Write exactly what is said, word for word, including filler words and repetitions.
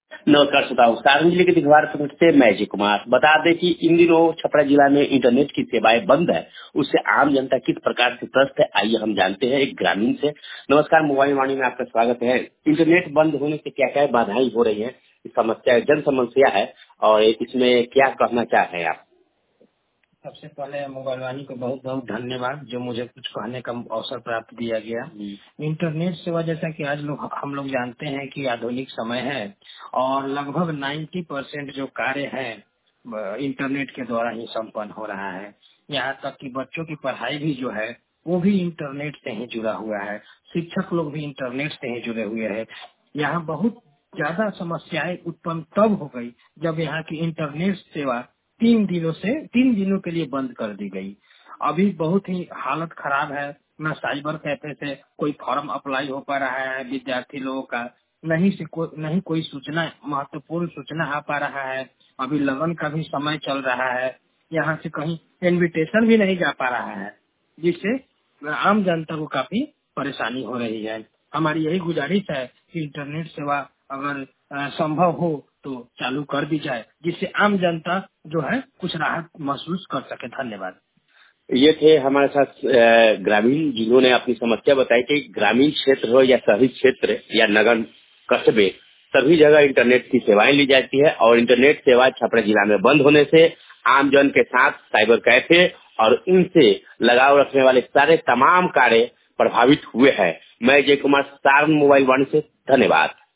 नमस्कार श्रोताओं, सारण जिले के दिघवार प्रखंड से मैं अजय कुमार। बता दें कि इन दिनों छपरा जिला में इंटरनेट की सेवाएं बंद है, उससे आम जनता किस प्रकार से त्रस्त है, आइए हम जानते हैं एक ग्रामीण से। नमस्कार, मोबाइल वाणी में आपका स्वागत है। इंटरनेट बंद होने से क्या क्या बाधाएं हो रही है, समस्या जन समस्या है और इसमें क्या कहना चाह रहे हैं आप? सबसे पहले मोबाइल वाणी को बहुत बहुत धन्यवाद जो मुझे कुछ कहने का अवसर प्राप्त किया गया। इंटरनेट सेवा जैसा कि आज लोग हम लोग जानते हैं कि आधुनिक समय है और लगभग नब्बे परसेंट जो कार्य है इंटरनेट के द्वारा ही संपन्न हो रहा है। यहाँ तक कि बच्चों की पढ़ाई भी जो है वो भी इंटरनेट से ही जुड़ा हुआ है। शिक्षक लोग भी इंटरनेट से ही जुड़े हुए हैं। यहाँ बहुत ज्यादा समस्याएं उत्पन्न तब हो गई जब यहाँ की इंटरनेट सेवा तीन दिनों से तीन दिनों के लिए बंद कर दी गई। अभी बहुत ही हालत खराब है। न साइबर कैफे से कोई फॉर्म अप्लाई हो पा रहा है विद्यार्थी लोगों का, नहीं से को, नहीं कोई सूचना महत्वपूर्ण सूचना आ पा रहा है। अभी लगन का भी समय चल रहा है, यहाँ से कहीं इनविटेशन भी नहीं जा पा रहा है, जिससे आम जनता को काफी परेशानी हो रही है। हमारी यही गुजारिश है कि इंटरनेट सेवा अगर संभव हो तो चालू कर दी जाए, जिससे आम जनता जो है कुछ राहत महसूस कर सके। धन्यवाद। ये थे हमारे साथ अ, ग्रामीण जिन्होंने अपनी समस्या बताई कि ग्रामीण क्षेत्र हो या शहरी क्षेत्र या नगर कस्बे, सभी जगह इंटरनेट की सेवाएं ली जाती है और इंटरनेट सेवा छपरा जिला में बंद होने से आम जन के साथ साइबर कैफे और इनसे लगाव रखने वाले सारे तमाम कार्य प्रभावित हुए हैं। मैं जय कुमार, सारण मोबाइल वन से, धन्यवाद।